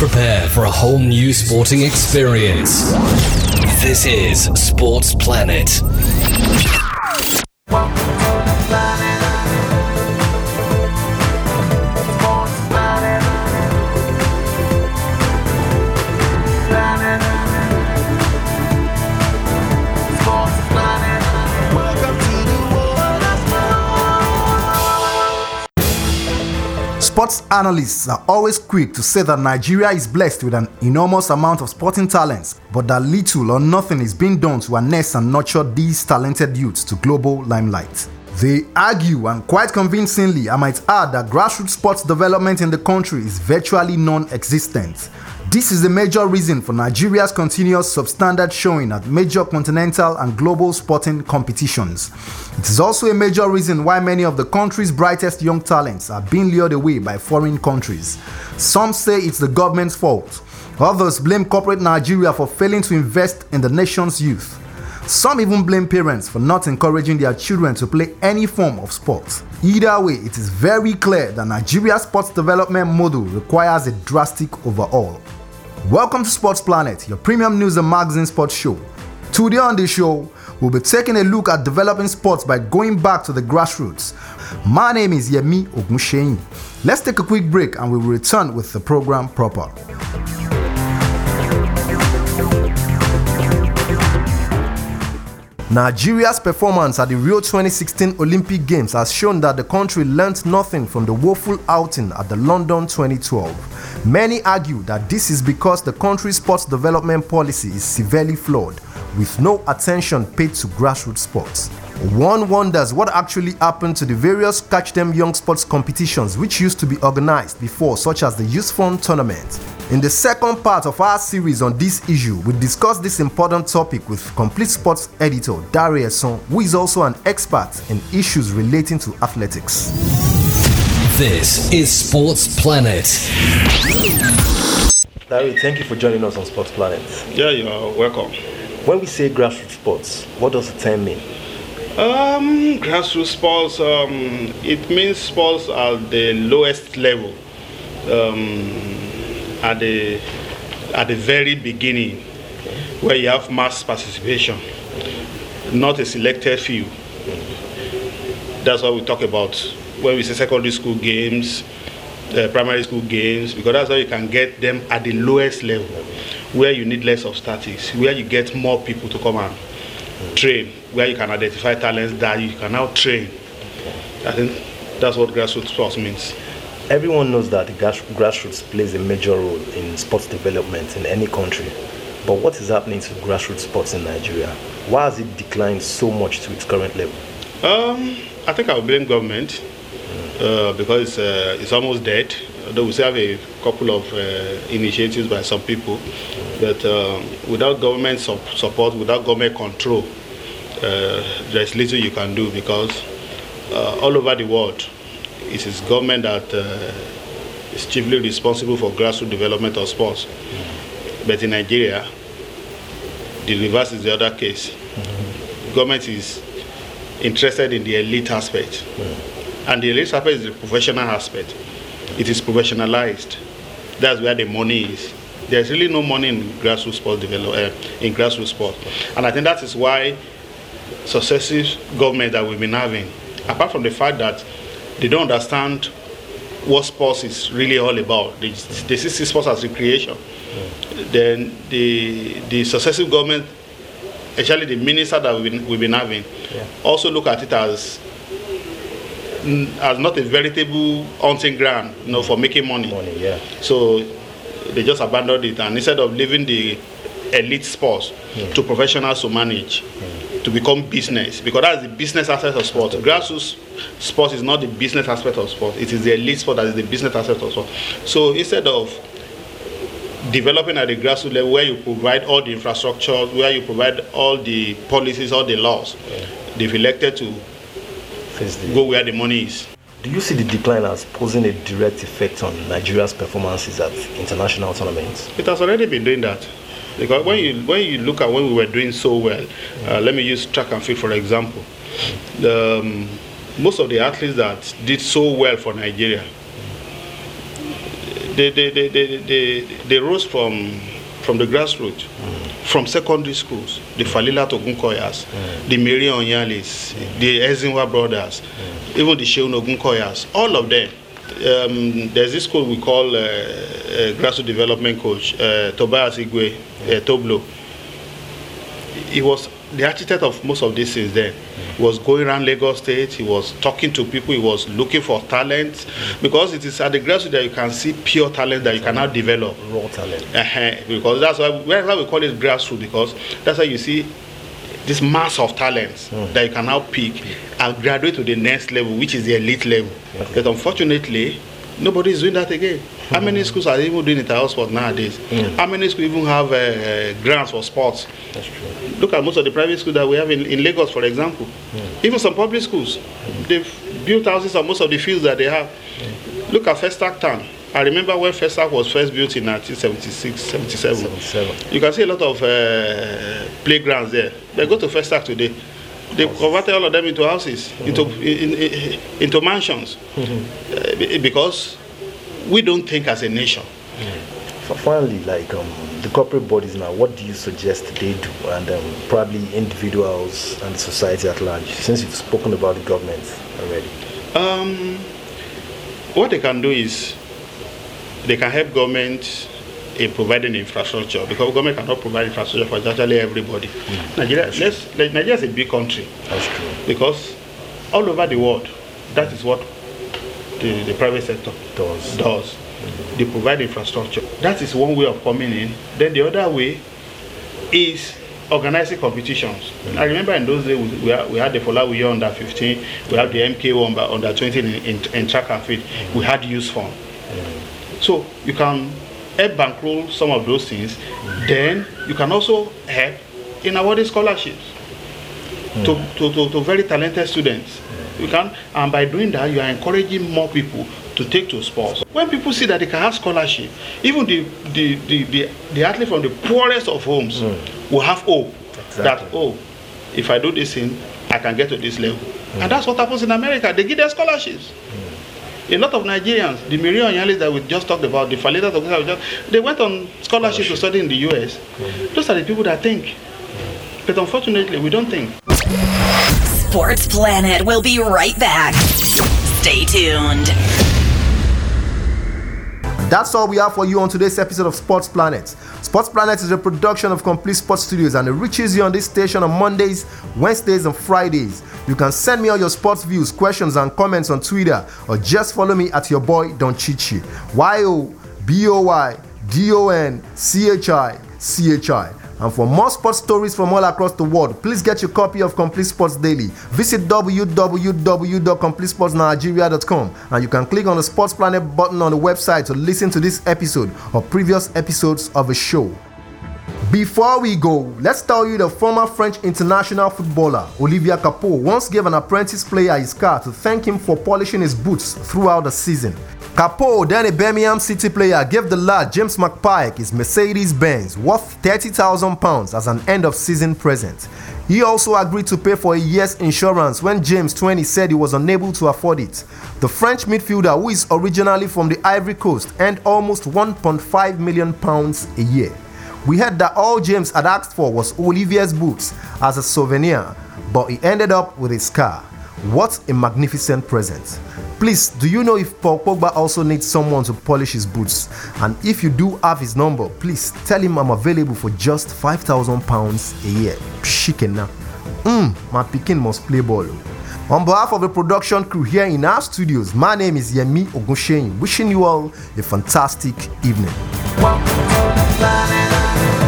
Prepare for a whole new sporting experience. This is Sports Planet. Sports analysts are always quick to say that Nigeria is blessed with an enormous amount of sporting talents, but that little or nothing is being done to harness and nurture these talented youths to global limelight. They argue, and quite convincingly, I might add, that grassroots sports development in the country is virtually non-existent. This is a major reason for Nigeria's continuous substandard showing at major continental and global sporting competitions. It is also a major reason why many of the country's brightest young talents are being lured away by foreign countries. Some say it's the government's fault. Others blame corporate Nigeria for failing to invest in the nation's youth. Some even blame parents for not encouraging their children to play any form of sport. Either way, it is very clear that Nigeria's sports development model requires a drastic overhaul. Welcome to Sports Planet, your premium news and magazine sports show. Today on the show, we'll be taking a look at developing sports by going back to the grassroots. My name is Yemi Ogunsheyin. Let's take a quick break and we will return with the program proper. Nigeria's performance at the Rio 2016 Olympic Games has shown that the country learnt nothing from the woeful outing at the London 2012. Many argue that this is because the country's sports development policy is severely flawed, with no attention paid to grassroots sports. One wonders what actually happened to the various Catch Them Young sports competitions which used to be organized before, such as the Youth Fund Tournament. In the second part of our series on this issue, we discuss this important topic with Complete Sports editor Dare Son, who is also an expert in issues relating to athletics. This is Sports Planet. Larry, thank you for joining us on Sports Planet. Yeah, you're welcome. When we say grassroots sports, what does the term mean? Grassroots sports, it means sports at the lowest level, at the very beginning, where you have mass participation, not a selected few. That's what we talk about when we say secondary school games, primary school games, because that's how you can get them at the lowest level, where you need less of statics, where you get more people to come and train, where you can identify talents that you can now train. I think that's what grassroots sports means. Everyone knows that the grassroots plays a major role in sports development in any country. But what is happening to grassroots sports in Nigeria? Why has it declined so much to its current level? I think I will blame government because it's almost dead. Although we still have a couple of initiatives by some people, but without government support, without government control, there's little you can do, because all over the world, it is government that is chiefly responsible for grassroots development of sports. But in Nigeria, the reverse is the other case. Government is interested in the elite aspect, and the elite aspect is the professional aspect. It is professionalized. That's where the money is. There's really no money in grassroots sports in grassroots sport, and I think that is why successive government that we've been having, apart from the fact that they don't understand what sports is really all about. They see sports as recreation. Then the successive government, especially the minister that we've been having, also look at it as not a veritable hunting ground, for making money. So they just abandoned it, and instead of leaving the elite sports to professionals to manage, to become business, because that's the business aspect of sport. Grassroots sport is not the business aspect of sport. It is the elite sport that is the business aspect of sport. So instead of developing at the grassroots level, where you provide all the infrastructure, where you provide all the policies, all the laws, they've elected to go where the money is. Do you see the decline as posing a direct effect on Nigeria's performances at international tournaments? It has already been doing that. Because when you look at when we were doing so well, let me use track and field for example. Most of the athletes that did so well for Nigeria, They rose from the grassroots, from secondary schools, the Falila Ogunkoyas, the Mary Onyalis, the Ezinwa brothers, even the Sheun Ogunkoyas, all of them. There's this school we call grassroots development coach, Tobias Igwe, Toblo. He was the architect of most of these things then. He was going around Lagos State, he was talking to people, he was looking for talent, because it is at the grassroots that you can see pure talent that you can now develop. Raw talent. Because that's why we call it grassroots, because that's why you see this mass of talents that you can now pick and graduate to the next level, which is the elite level. But unfortunately, nobody is doing that again. How many schools are even doing inter-house sports nowadays? How many schools even have grants for sports? That's true. Look at most of the private schools that we have in Lagos, for example. Even some public schools, they've built houses on most of the fields that they have. Look at Festac Town. I remember when Festac was first built in 1976, 77. You can see a lot of playgrounds there. They go to Festac today. They converted all of them into houses, into mansions, because we don't think as a nation. Finally, like the corporate bodies now, what do you suggest they do, and probably individuals and society at large, since you've spoken about the government already? What they can do is they can help government in providing infrastructure, because government cannot provide infrastructure for actually everybody. Nigeria is a big country. That's true. Because all over the world, that is what the private sector does. They provide infrastructure. That is one way of coming in. Then the other way is organizing competitions. I remember in those days we had the Folawiyo under 15, we had the MK1 under 20 in track and field. We had youth fund. So you can help bankroll some of those things. Then you can also help in awarding scholarships to very talented students. You can, and by doing that, you are encouraging more people to take to sports. When people see that they can have scholarship, even the athlete from the poorest of homes will have hope that, oh, if I do this thing, I can get to this level. And that's what happens in America. They give their scholarships. A lot of Nigerians, the Mary Onyalis that we just talked about, the Falila, they went on scholarship to study in the US. Those are the people that think. But unfortunately, we don't think. Sports Planet will be right back. Stay tuned. That's all we have for you on today's episode of Sports Planet. Sports Planet is a production of Complete Sports Studios, and it reaches you on this station on Mondays, Wednesdays, and Fridays. You can send me all your sports views, questions, and comments on Twitter, or just follow me at your boy Don Chichi. YOBOYDONCHICHI. And for more sports stories from all across the world, please get your copy of Complete Sports Daily. Visit www.completesportsnigeria.com, and you can click on the Sports Planet button on the website to listen to this episode or previous episodes of the show. Before we go, let's tell you the former French international footballer Olivier Kapo once gave an apprentice player his car to thank him for polishing his boots throughout the season. Kapo, then a Birmingham City player, gave the lad James McPike his Mercedes-Benz worth £30,000 as an end-of-season present. He also agreed to pay for a year's insurance when James, 20, said he was unable to afford it. The French midfielder, who is originally from the Ivory Coast, earned almost £1.5 million a year. We heard that all James had asked for was Olivier's boots as a souvenir, but he ended up with his car. What a magnificent present. Please, do you know if Paul Pogba also needs someone to polish his boots? And if you do have his number, please tell him I'm available for just £5,000 a year. Chicken now. My Pekin must play ball. On behalf of the production crew here in our studios, my name is Yemi Ogunsheyin, wishing you all a fantastic evening.